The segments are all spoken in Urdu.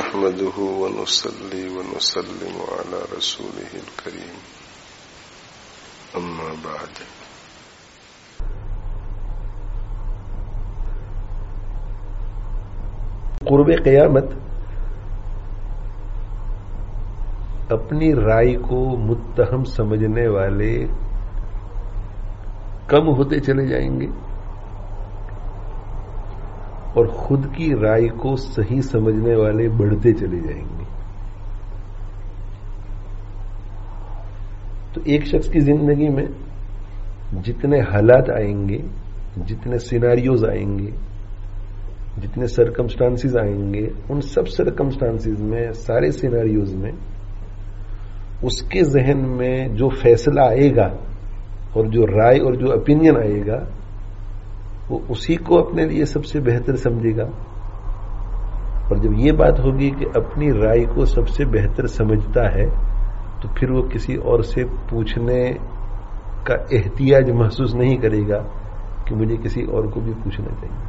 نحمده ونصلي ونسلم على رسوله الكريم أما بعد قرب قیامت اپنی رائے کو متہم سمجھنے والے کم ہوتے چلے جائیں گے اور خود کی رائے کو صحیح سمجھنے والے بڑھتے چلے جائیں گے. تو ایک شخص کی زندگی میں جتنے حالات آئیں گے، جتنے سیناریوز آئیں گے، جتنے سرکمسٹانسز آئیں گے، ان سب سرکمسٹانسز میں، سارے سیناریوز میں اس کے ذہن میں جو فیصلہ آئے گا اور جو رائے اور جو اپینین آئے گا وہ اسی کو اپنے لیے سب سے بہتر سمجھے گا. اور جب یہ بات ہوگی کہ اپنی رائے کو سب سے بہتر سمجھتا ہے تو پھر وہ کسی اور سے پوچھنے کا احتیاج محسوس نہیں کرے گا کہ مجھے کسی اور کو بھی پوچھنا چاہیے.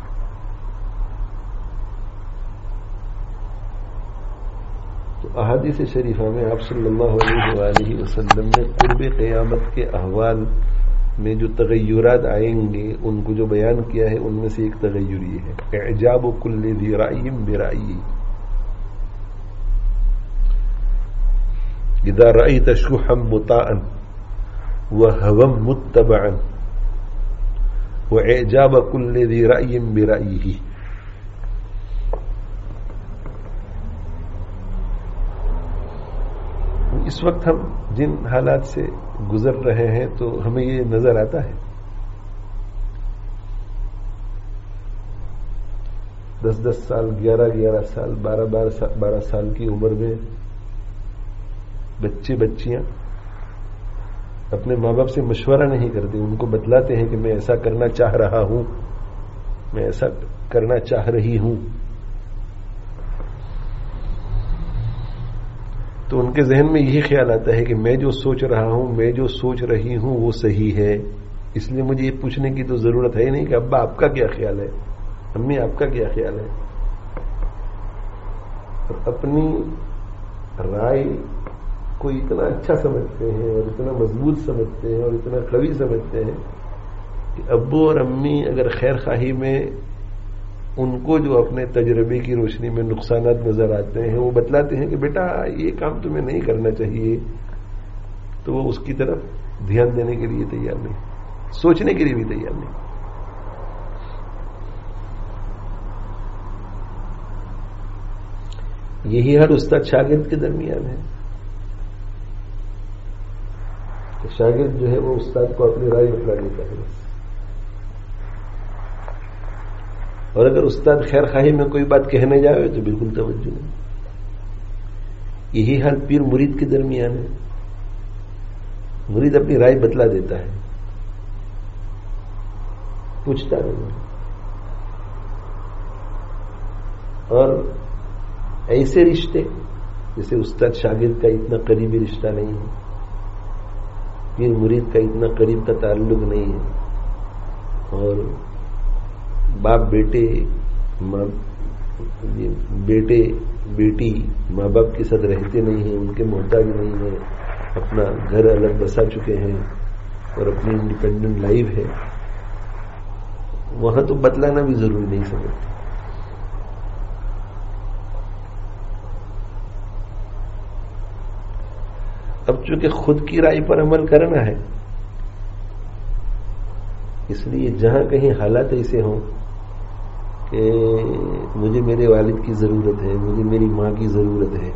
تو احادیث شریفہ میں آپ صلی اللہ علیہ وآلہ وسلم نے قرب قیامت کے احوال میں جو تغیرات آئیں گے ان کو جو بیان کیا ہے ان میں سے ایک تغیر یہ ہے اعجاب کل ذی رأی برأیہ. اذا رأیت شحا مطاعا وہوا متبعا واعجاب کل ذی رأی برأیہ. اس وقت ہم جن حالات سے گزر رہے ہیں تو ہمیں یہ نظر آتا ہے 10 سال 11 سال 12 سال کی عمر میں بچیاں اپنے ماں باپ سے مشورہ نہیں کرتے، ان کو بتلاتے ہیں کہ میں ایسا کرنا چاہ رہا ہوں، میں ایسا کرنا چاہ رہی ہوں. تو ان کے ذہن میں یہی خیال آتا ہے کہ میں جو سوچ رہا ہوں، میں جو سوچ رہی ہوں وہ صحیح ہے، اس لیے مجھے یہ پوچھنے کی تو ضرورت ہے ہی نہیں کہ ابا آپ کا کیا خیال ہے، امی آپ کا کیا خیال ہے. اور اپنی رائے کو اتنا اچھا سمجھتے ہیں اور اتنا مضبوط سمجھتے ہیں اور اتنا قوی سمجھتے ہیں کہ ابو اور امی اگر خیر خواہی میں ان کو جو اپنے تجربے کی روشنی میں نقصانات نظر آتے ہیں وہ بتلاتے ہیں کہ بیٹا یہ کام تمہیں نہیں کرنا چاہیے، تو وہ اس کی طرف دھیان دینے کے لیے تیار نہیں، سوچنے کے لیے بھی تیار نہیں. یہی ہر استاد شاگرد کے درمیان ہے کہ شاگرد جو ہے وہ استاد کو اپنی رائے بتلا دیتا ہے، اور اگر استاد خیر خواہی میں کوئی بات کہنے جائے تو بالکل توجہ نہیں. یہی حال پیر مرید کے درمیان ہے. مرید اپنی رائے بتلا دیتا ہے، پوچھتا نہیں. اور ایسے رشتے جیسے استاد شاگرد کا اتنا قریبی رشتہ نہیں ہے، پیر مرید کا اتنا قریب کا تعلق نہیں ہے، اور باپ بیٹے بیٹی ماں باپ کے ساتھ رہتے نہیں ہیں، ان کے محتاج نہیں ہیں، اپنا گھر الگ بسا چکے ہیں اور اپنی انڈیپینڈنٹ لائف ہے، وہاں تو بتلانا بھی ضروری نہیں سمجھتے. اب چونکہ خود کی رائے پر عمل کرنا ہے اس لیے جہاں کہیں حالات ایسے ہوں کہ مجھے میرے والد کی ضرورت ہے، مجھے میری ماں کی ضرورت ہے.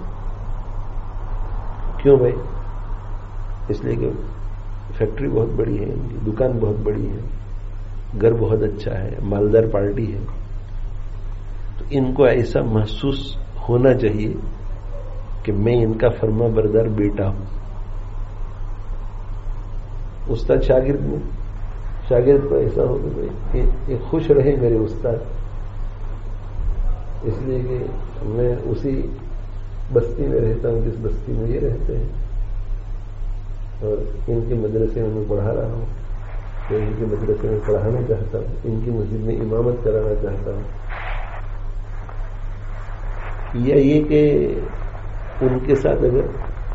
کیوں بھائی؟ اس لیے کہ فیکٹری بہت بڑی ہے، ان کی دکان بہت بڑی ہے، گھر بہت اچھا ہے، مالدار پارٹی ہے، تو ان کو ایسا محسوس ہونا چاہیے کہ میں ان کا فرما بردار بیٹا ہوں. استاد شاگرد کو ایسا ہو کہ یہ خوش رہے میرے استاد، اس لیے کہ میں اسی بستی میں رہتا ہوں جس بستی میں یہ رہتے ہیں، اور ان کے مدرسے میں میں پڑھا رہا ہوں، میں ان کے مدرسے میں پڑھانا چاہتا ہوں، ان کی مسجد میں امامت کرانا چاہتا ہوں. یا یہ کہ ان کے ساتھ اگر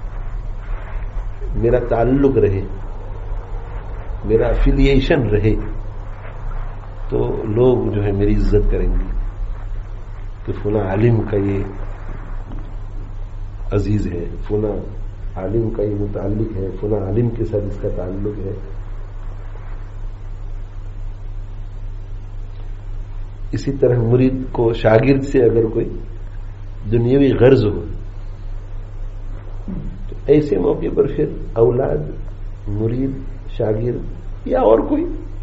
میرا تعلق رہے، میرا افیلیشن رہے، تو لوگ جو ہے میری عزت کریں گے کہ فلاں عالم کا یہ عزیز ہے، فلاں عالم کا یہ متعلق ہے، فلاں عالم کے ساتھ اس کا تعلق ہے. اسی طرح مرید کو شاگرد سے اگر کوئی دنیاوی غرض ہو تو ایسے موقع پر پھر اولاد، مرید، شاگرد یا اور کوئی،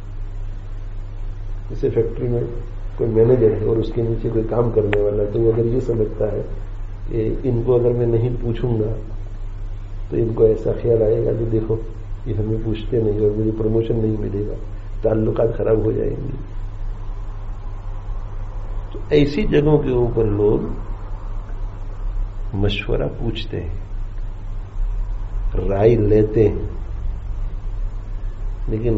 جیسے فیکٹری میں کوئی مینیجر ہے اور اس کے نیچے کوئی کام کرنے والا، تو وہ اگر یہ سمجھتا ہے کہ ان کو اگر میں نہیں پوچھوں گا تو ان کو ایسا خیال آئے گا کہ دیکھو یہ ہمیں پوچھتے نہیں اور مجھے پروموشن نہیں ملے گا، تعلقات خراب ہو جائیں گے. تو ایسی جگہوں کے اوپر لوگ مشورہ پوچھتے ہیں، رائے لیتے ہیں، لیکن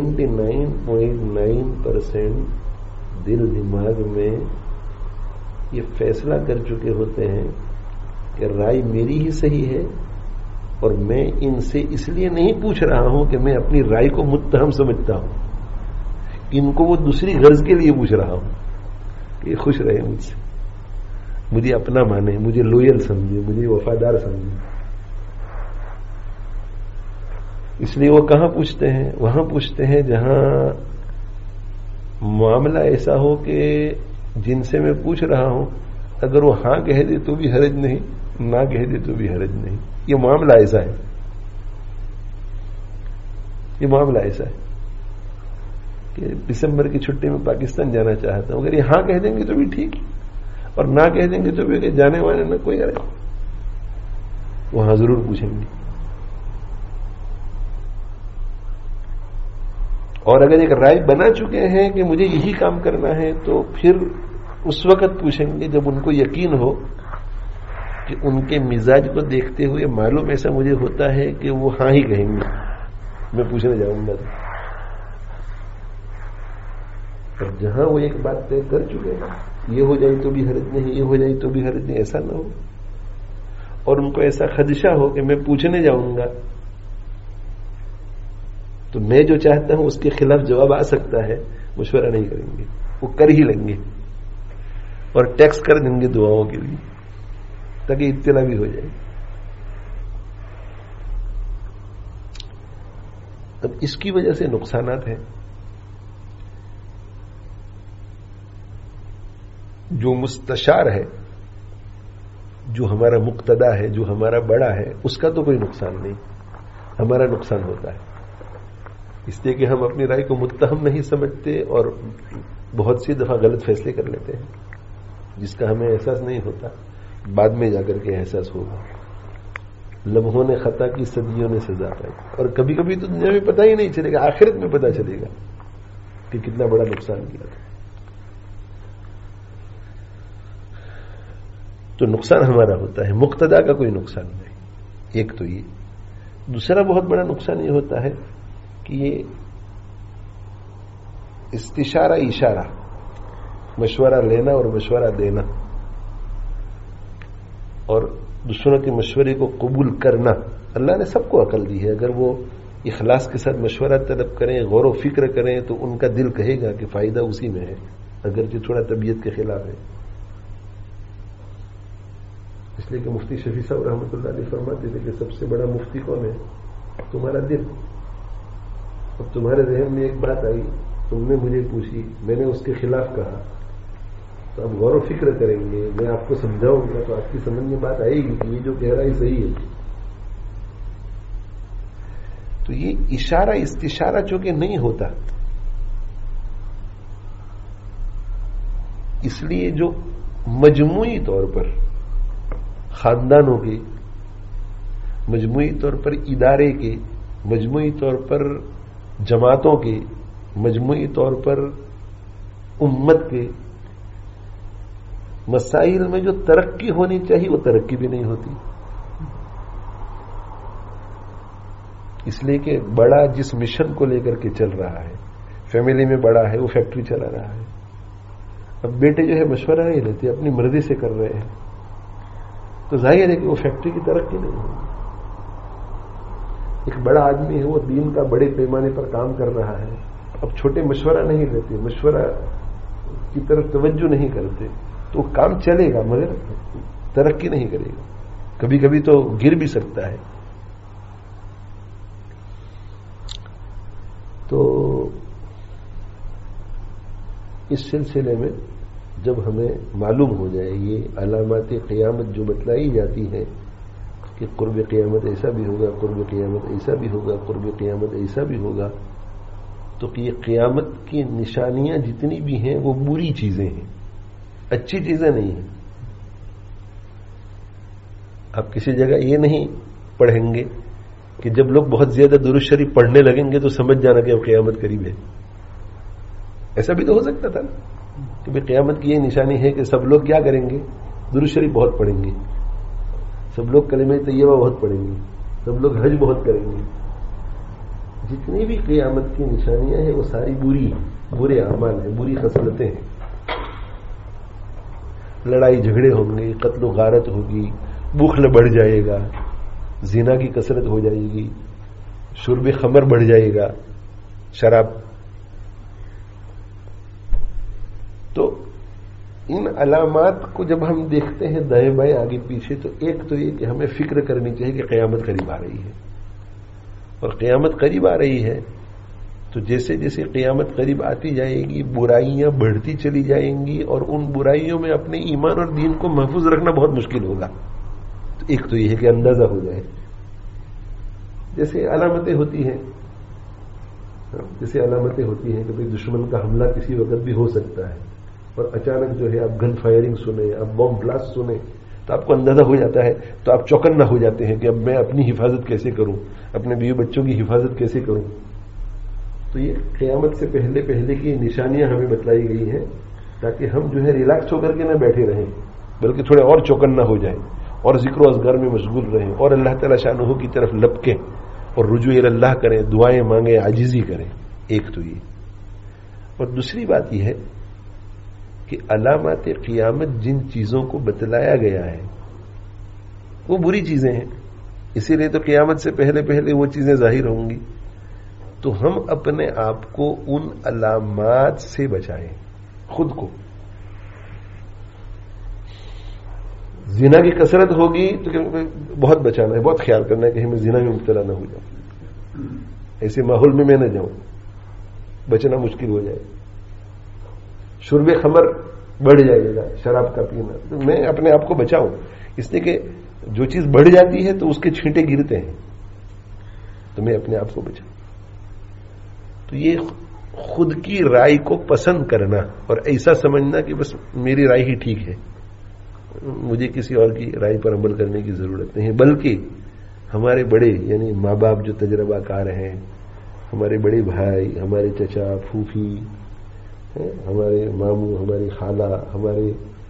99.9% دل دماغ میں یہ فیصلہ کر چکے ہوتے ہیں کہ رائے میری ہی صحیح ہے، اور میں ان سے اس لیے نہیں پوچھ رہا ہوں کہ میں اپنی رائے کو متہم سمجھتا ہوں، ان کو وہ دوسری غرض کے لیے پوچھ رہا ہوں کہ یہ خوش رہے مجھ سے، مجھے اپنا مانے، مجھے لویل سمجھے، مجھے وفادار سمجھے. اس لیے وہ کہاں پوچھتے ہیں؟ وہاں پوچھتے ہیں جہاں معاملہ ایسا ہو کہ جن سے میں پوچھ رہا ہوں اگر وہ ہاں کہہ دے تو بھی حرج نہیں، نہ کہہ دے تو بھی حرج نہیں. یہ معاملہ ایسا ہے، یہ معاملہ ایسا ہے کہ دسمبر کی چھٹی میں پاکستان جانا چاہتا ہوں، اگر یہ ہاں کہہ دیں گے تو بھی ٹھیک، اور نہ کہہ دیں گے تو بھی جانے والے نہ کوئی حرج، وہاں ضرور پوچھیں گے. اور اگر ایک رائے بنا چکے ہیں کہ مجھے یہی کام کرنا ہے تو پھر اس وقت پوچھیں گے جب ان کو یقین ہو کہ ان کے مزاج کو دیکھتے ہوئے معلوم ایسا مجھے ہوتا ہے کہ وہ ہاں ہی کہیں گے، میں پوچھنے جاؤں گا. اور جہاں وہ ایک بات طے کر چکے ہیں، یہ ہو جائے تو بھی حرج نہیں، یہ ہو جائے تو بھی حرج نہیں، ایسا نہ ہو، اور ان کو ایسا خدشہ ہو کہ میں پوچھنے جاؤں گا تو میں جو چاہتا ہوں اس کے خلاف جواب آ سکتا ہے، مشورہ نہیں کریں گے، وہ کر ہی لیں گے اور ٹیکس کر دیں گے دعاؤں کے لیے تاکہ اطلاع بھی ہو جائے. اب اس کی وجہ سے نقصانات ہیں. جو مستشار ہے، جو ہمارا مقتدا ہے، جو ہمارا بڑا ہے، اس کا تو کوئی نقصان نہیں، ہمارا نقصان ہوتا ہے، اس لیے کہ ہم اپنی رائے کو متہم نہیں سمجھتے اور بہت سی دفعہ غلط فیصلے کر لیتے ہیں جس کا ہمیں احساس نہیں ہوتا، بعد میں جا کر کے احساس ہوگا. لمحوں نے خطا کی، صدیوں نے سزا پائی، اور کبھی کبھی تو دنیا میں پتہ ہی نہیں چلے گا، آخرت میں پتہ چلے گا کہ کتنا بڑا نقصان کیا تھا. تو نقصان ہمارا ہوتا ہے، مقتدا کا کوئی نقصان نہیں. ایک تو یہ. دوسرا بہت بڑا نقصان یہ ہوتا ہے کہ یہ استشارہ اشارہ، مشورہ لینا اور مشورہ دینا اور دوسروں کے مشورے کو قبول کرنا، اللہ نے سب کو عقل دی ہے. اگر وہ اخلاص کے ساتھ مشورہ طلب کریں، غور و فکر کریں، تو ان کا دل کہے گا کہ فائدہ اسی میں ہے، اگرچہ تھوڑا طبیعت کے خلاف ہے. اس لیے کہ مفتی شفیع صاحب رحمۃ اللہ علیہ فرماتے تھے کہ سب سے بڑا مفتی کون ہے؟ تمہارا دل. اب تمہارے ذہن میں ایک بات آئی، تم نے مجھے پوچھی، میں نے اس کے خلاف کہا، تو اب غور و فکر کریں گے، میں آپ کو سمجھاؤں گا تو آپ کی سمجھ میں بات آئے گی کہ یہ جو کہہ رہا ہے صحیح ہے. تو یہ اشارہ استشارہ چونکہ نہیں ہوتا، اس لیے جو مجموعی طور پر خاندانوں کے، مجموعی طور پر ادارے کے، مجموعی طور پر جماعتوں کے، مجموعی طور پر امت کے مسائل میں جو ترقی ہونی چاہیے وہ ترقی بھی نہیں ہوتی. اس لیے کہ بڑا جس مشن کو لے کر کے چل رہا ہے، فیملی میں بڑا ہے، وہ فیکٹری چلا رہا ہے. اب بیٹے جو ہے مشورہ نہیں لیتے، اپنی مرضی سے کر رہے ہیں، تو ظاہر ہے کہ وہ فیکٹری کی ترقی نہیں ہوگی. ایک بڑا آدمی ہے, وہ دین کا بڑے پیمانے پر کام کر رہا ہے, اب چھوٹے مشورہ نہیں لیتے, مشورہ کی طرف توجہ نہیں کرتے, تو کام چلے گا مگر ترقی نہیں کرے گا, کبھی کبھی تو گر بھی سکتا ہے. تو اس سلسلے میں جب ہمیں معلوم ہو جائے یہ علامات قیامت جو بتلائی جاتی ہیں کہ قرب قیامت ایسا بھی ہوگا, قرب قیامت ایسا بھی ہوگا, قرب قیامت ایسا بھی ہوگا, تو کہ یہ قیامت کی نشانیاں جتنی بھی ہیں وہ بری چیزیں ہیں, اچھی چیزیں نہیں ہیں. آپ کسی جگہ یہ نہیں پڑھیں گے کہ جب لوگ بہت زیادہ درود شریف پڑھنے لگیں گے تو سمجھ جانا کہ اب قیامت قریب ہے. ایسا بھی تو ہو سکتا تھا کہ بھئی قیامت کی یہ نشانی ہے کہ سب لوگ کیا کریں گے, درود شریف بہت پڑھیں گے, سب لوگ کلمہ طیبہ بہت پڑھیں گے, سب لوگ حج بہت کریں گے. جتنی بھی قیامت کی نشانیاں ہیں وہ ساری برے اعمال ہیں, بری خصلتیں ہیں. لڑائی جھگڑے ہوں گے, قتل و غارت ہوگی, بخل بڑھ جائے گا, زنا کی کثرت ہو جائے گی, شرب خمر بڑھ جائے گا, شراب. تو ان علامات کو جب ہم دیکھتے ہیں دائیں بائیں آگے پیچھے, تو ایک تو یہ کہ ہمیں فکر کرنی چاہیے کہ قیامت قریب آ رہی ہے, اور قیامت قریب آ رہی ہے تو جیسے جیسے قیامت قریب آتی جائے گی برائیاں بڑھتی چلی جائیں گی, اور ان برائیوں میں اپنے ایمان اور دین کو محفوظ رکھنا بہت مشکل ہوگا. تو ایک تو یہ ہے کہ اندازہ ہو جائے, جیسے علامتیں ہوتی ہیں کہ بھئی دشمن کا حملہ کسی وقت بھی ہو سکتا ہے, اور اچانک جو ہے آپ گن فائرنگ سنیں, آپ بم بلاسٹ سنیں, تو آپ کو اندازہ ہو جاتا ہے, تو آپ چوکنا ہو جاتے ہیں کہ اب میں اپنی حفاظت کیسے کروں, اپنے بیوی بچوں کی حفاظت کیسے کروں. تو یہ قیامت سے پہلے کی نشانیاں ہمیں بتلائی گئی ہیں تاکہ ہم جو ہے ریلیکس ہو کر کے نہ بیٹھے رہیں, بلکہ تھوڑے اور چوکنا ہو جائیں, اور ذکر و اذکار میں مشغول رہیں, اور اللہ تعالی شانہ کی طرف لپکیں, اور رجوع اللہ کریں, دعائیں مانگیں, عاجزی کریں. ایک تو یہ. اور دوسری بات یہ ہے کہ علامات قیامت جن چیزوں کو بتلایا گیا ہے وہ بری چیزیں ہیں, اسی لیے تو قیامت سے پہلے وہ چیزیں ظاہر ہوں گی. تو ہم اپنے آپ کو ان علامات سے بچائیں, خود کو. زنا کی کثرت ہوگی تو بہت بچانا ہے, بہت خیال کرنا ہے کہ میں زنا میں مبتلا نہ ہو جاؤں, ایسے ماحول میں میں نہ جاؤں, بچنا مشکل ہو جائے. شرب خمر بڑھ جائے گا, شراب کا پینا, تو میں اپنے آپ کو بچاؤں, اس لیے کہ جو چیز بڑھ جاتی ہے تو اس کے چھینٹے گرتے ہیں, تو میں اپنے آپ کو بچاؤں. تو یہ خود کی رائے کو پسند کرنا اور ایسا سمجھنا کہ بس میری رائے ہی ٹھیک ہے, مجھے کسی اور کی رائے پر عمل کرنے کی ضرورت نہیں ہے, بلکہ ہمارے بڑے یعنی ماں باپ جو تجربہ کار ہیں, ہمارے بڑے بھائی, ہمارے چچا پھوپھی, ہمارے ماموں, ہماری خالہ, ہمارے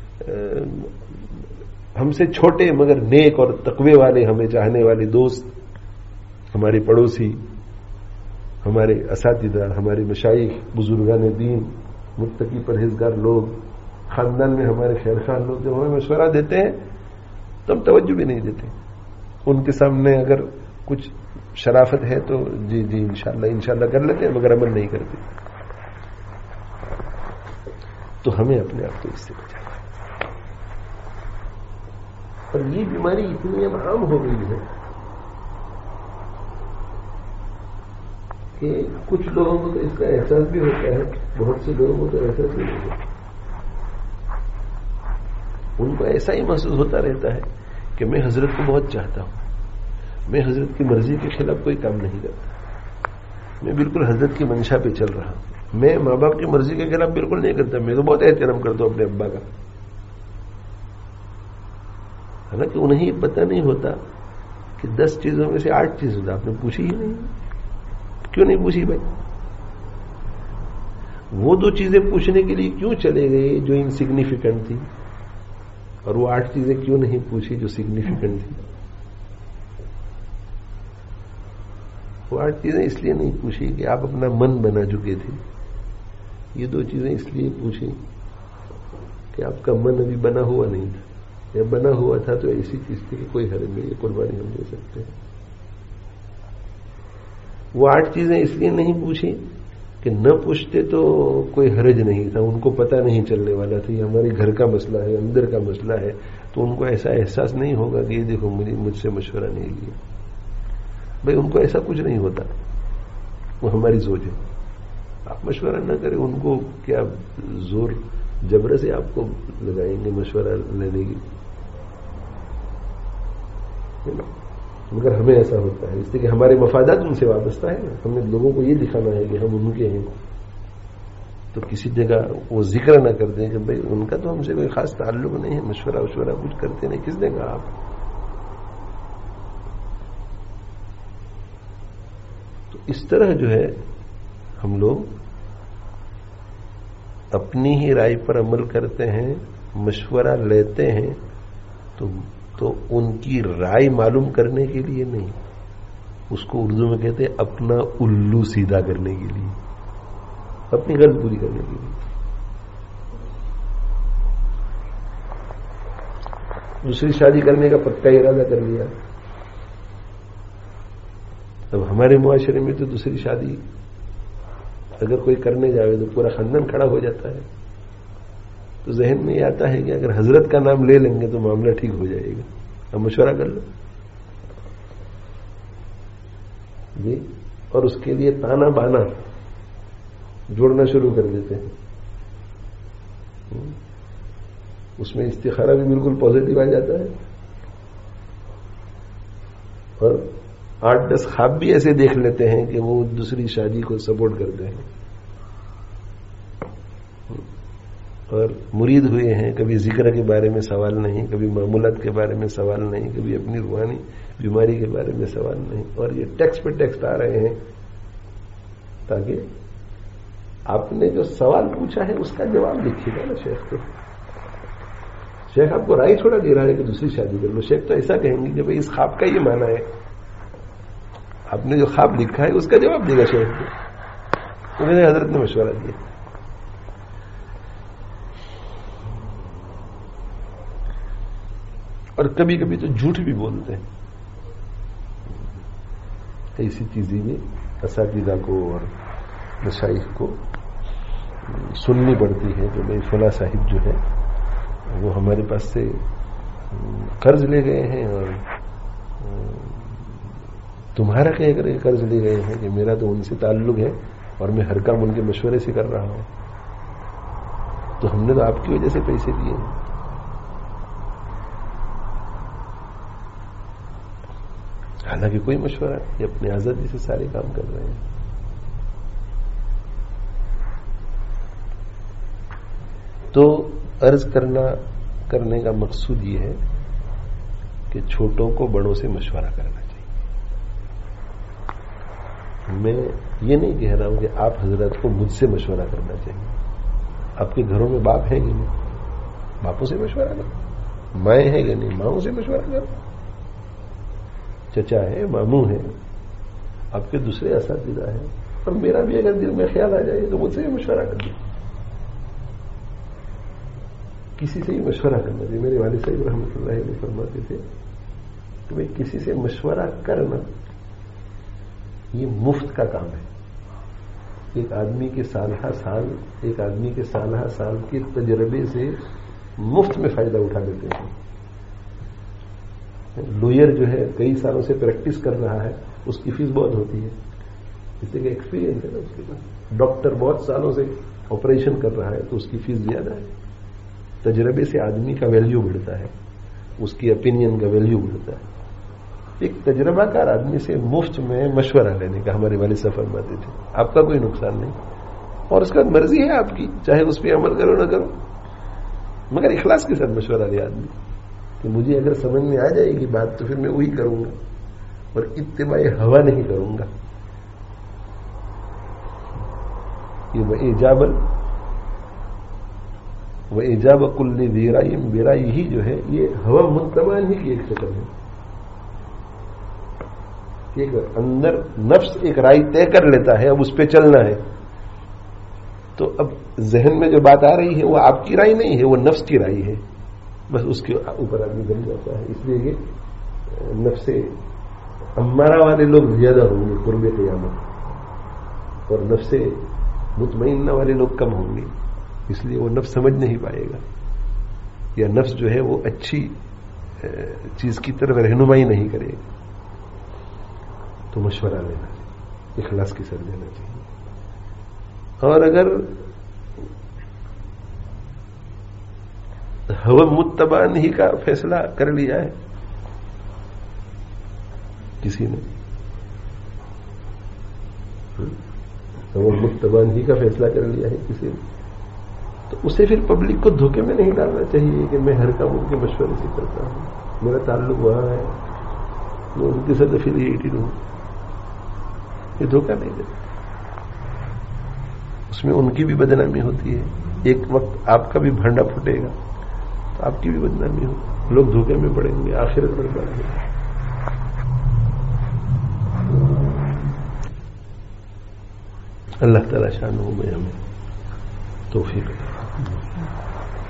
ہم سے چھوٹے مگر نیک اور تقوی والے, ہمیں چاہنے والے دوست, ہمارے پڑوسی, ہمارے اساتذہ, ہمارے مشائخ, بزرگان دین, متقی پرہیزگار لوگ, خاندان میں ہمارے خیر خواہ لوگ جب ہمیں مشورہ دیتے ہیں تو ہم توجہ بھی نہیں دیتے. ان کے سامنے اگر کچھ شرافت ہے تو جی انشاءاللہ کر لیتے ہیں, مگر عمل نہیں کرتے. تو ہمیں اپنے آپ کو اس سے بچانا. اور یہ بیماری اتنی اب عام ہو گئی ہے کہ کچھ لوگوں کو تو اس کا احساس بھی ہوتا ہے, بہت سے لوگوں کو تو احساس نہیں ہوتا. ان کو ایسا ہی محسوس ہوتا رہتا ہے کہ میں حضرت کو بہت چاہتا ہوں, میں حضرت کی مرضی کے خلاف کوئی کام نہیں کرتا, میں بالکل حضرت کی منشا پہ چل رہا ہوں, میں ماں باپ کی مرضی کے خلاف بالکل نہیں کرتا, میں تو بہت احترام کرتا ہوں اپنے ابا کا. حالانکہ انہیں یہ پتہ نہیں ہوتا کہ 10 چیزوں میں سے 8 چیزیں آپ نے پوچھی ہی نہیں. کیوں نہیں پوچھی بھائی؟ وہ 2 چیزیں پوچھنے کے لیے کیوں چلے گئے جو انسگنیفیکنٹ تھی, اور وہ 8 چیزیں کیوں نہیں پوچھی جو سگنیفیکنٹ تھی؟ وہ 8 چیزیں اس لیے نہیں پوچھی کہ آپ اپنا من بنا چکے تھے. یہ 2 چیزیں اس لیے پوچھی کہ آپ کا من ابھی بنا ہوا نہیں تھا, یا بنا ہوا تھا تو ایسی چیز تھی کہ کوئی حرج نہیں، یہ قربانی ہم دے سکتے ہیں. وہ 8 چیزیں اس لیے نہیں پوچھی کہ نہ پوچھتے تو کوئی حرج نہیں تھا، ان کو پتہ نہیں چلنے والا تھا یہ ہمارے گھر کا مسئلہ ہے، اندر کا مسئلہ ہے، تو ان کو ایسا احساس نہیں ہوگا کہ یہ دیکھو مجھ سے مشورہ نہیں لیا. بھائی ان کو ایسا کچھ نہیں ہوتا، وہ ہماری سوچ ہے. آپ مشورہ نہ کریں، ان کو کیا زور جبر سے آپ کو لگائیں گے مشورہ لینے کی؟ مگر ہمیں ایسا ہوتا ہے اس لیے کہ ہمارے مفادات ان سے وابستہ ہے. ہمیں لوگوں کو یہ دکھانا ہے کہ ہم ان کے ہیں، تو کسی جگہ وہ ذکر نہ کر دیں کہ بھائی ان کا تو ہم سے کوئی خاص تعلق نہیں ہے، مشورہ کچھ کرتے نہیں. کس نے کہا آپ؟ تو اس طرح جو ہے ہم لوگ اپنی ہی رائے پر عمل کرتے ہیں، مشورہ لیتے ہیں تو ان کی رائے معلوم کرنے کے لیے نہیں، اس کو اردو میں کہتے ہیں اپنا الو سیدھا کرنے کے لیے، اپنی غرض پوری کرنے کے لیے. دوسری شادی کرنے کا پکا ارادہ کر لیا. اب ہمارے معاشرے میں تو دوسری شادی اگر کوئی کرنے جاوے تو پورا خاندان کھڑا ہو جاتا ہے. تو ذہن میں یہ آتا ہے کہ اگر حضرت کا نام لے لیں گے تو معاملہ ٹھیک ہو جائے گا، اب مشورہ کر لو جی. اور اس کے لیے تانا بانا جوڑنا شروع کر دیتے ہیں. اس میں استخارہ بھی بالکل پازیٹو آ جاتا ہے، اور 8-10 خواب بھی ایسے دیکھ لیتے ہیں کہ وہ دوسری شادی کو سپورٹ کرتے ہیں. اور مرید ہوئے ہیں، کبھی ذکر کے بارے میں سوال نہیں، کبھی معمولات کے بارے میں سوال نہیں، کبھی اپنی روحانی بیماری کے بارے میں سوال نہیں، اور یہ ٹیکسٹ پہ ٹیکسٹ آ رہے ہیں تاکہ آپ نے جو سوال پوچھا ہے اس کا جواب لکھیے گا نا شیخ کو. شیخ آپ کو رائے چھوڑا دے رہا ہے کہ دوسری شادی کر لو. شیخ تو ایسا کہیں گے کہ بھائی اس خواب کا یہ معنی ہے، آپ نے جو خواب لکھا ہے اس کا جواب دے گا شیخ کو. تو میرے حضرت نے مشورہ دیا. اور کبھی کبھی تو جھوٹ بھی بولتے ہیں. ایسی چیزیں بھی اساتذہ کو اور مشائخ کو سننی پڑتی ہے کہ بھائی فلاں صاحب جو ہے وہ ہمارے پاس سے قرض لے گئے ہیں، اور تمہارا کہہ کر قرض لے گئے ہیں کہ میرا تو ان سے تعلق ہے اور میں ہر کام ان کے مشورے سے کر رہا ہوں، تو ہم نے تو آپ کی وجہ سے پیسے دیے ہیں. حالانکہ کوئی مشورہ، یہ اپنی آزادی سے سارے کام کر رہے ہیں. تو عرض کرنے کا مقصود یہ ہے کہ چھوٹوں کو بڑوں سے مشورہ کرنا چاہیے. میں یہ نہیں کہہ رہا ہوں کہ آپ حضرات کو مجھ سے مشورہ کرنا چاہیے. آپ کے گھروں میں باپ ہیں کہ نہیں؟ باپوں سے مشورہ کرو. مائیں ہیں کہ نہیں؟ ماؤں سے مشورہ کرو. چچا ہے، ماموں ہے، آپ کے دوسرے اساتذہ ہیں، اور میرا بھی اگر دل میں خیال آ جائے تو مجھ سے مشورہ کر دیں. کسی سے ہی مشورہ کرنا چاہیے. میرے والد صاحب رحمۃ اللہ علیہ فرماتے تھے کہ بھائی کسی سے مشورہ کرنا یہ مفت کا کام ہے. ایک آدمی کے سالہ سال کے تجربے سے مفت میں فائدہ اٹھا لیتے ہیں. لوئر جو ہے کئی سالوں سے پریکٹس کر رہا ہے، اس کی فیس بہت ہوتی ہے، اس لیے کہ ایکسپیرینس ہے نا اس کے پاس. ڈاکٹر بہت سالوں سے آپریشن کر رہا ہے تو اس کی فیس زیادہ ہے. تجربے سے آدمی کا ویلیو بڑھتا ہے، اس کی اپینین کا ویلیو بڑھتا ہے. ایک تجربہ کار آدمی سے مفت میں مشورہ لینے کا ہمارے والد صاحب فرماتے تھے، آپ کا کوئی نقصان نہیں، اور اس کا مرضی ہے آپ کی، چاہے اس پہ عمل کرو نہ کرو، مگر اخلاص کے ساتھ مشورہ لے آدمی کہ مجھے اگر سمجھ میں آ جائے گی بات تو پھر میں وہی کروں گا، اور اتباع ہوا نہیں کروں گا. وہ ایجاب کل بیرائی ہی جو ہے یہ ہوا متبان ہی کی ایک شکل ہے. ایک اندر نفس ایک رائے طے کر لیتا ہے، اب اس پہ چلنا ہے، تو اب ذہن میں جو بات آ رہی ہے وہ آپ کی رائے نہیں ہے، وہ نفس کی رائے ہے. بس اس کے اوپر آدمی بن جاتا ہے. اس لیے کہ نفس امارہ والے لوگ زیادہ ہوں گے قرب قیامت اور نفس مطمئنہ والے لوگ کم ہوں گے. اس لیے وہ نفس سمجھ نہیں پائے گا یا نفس جو ہے وہ اچھی چیز کی طرف رہنمائی نہیں کرے گا. تو مشورہ لینا چاہیے, اخلاص کی سر دینا چاہیے. اور اگر ہوا متبع نہیں کا فیصلہ کر لیا ہے کسی نے, ہوا متبع نہیں کا فیصلہ کر لیا ہے کسی نے, تو اسے پھر پبلک کو دھوکے میں نہیں ڈالنا چاہیے کہ میں ہر کام ان کے مشورے سے کرتا ہوں, میرا تعلق وہاں ہے, میں ان کے ساتھ افیلیٹڈ ہوں. یہ دھوکہ نہیں دیتا, اس میں ان کی بھی بدنامی ہوتی ہے. ایک وقت آپ کا بھی بھنڈا پھٹے گا تو آپ کی بھی بدنامی ہوگی, لوگ دھوکے میں پڑیں گے, آخرت برباد ہوگی. اللہ تعالی شانہ میں ہمیں توفیق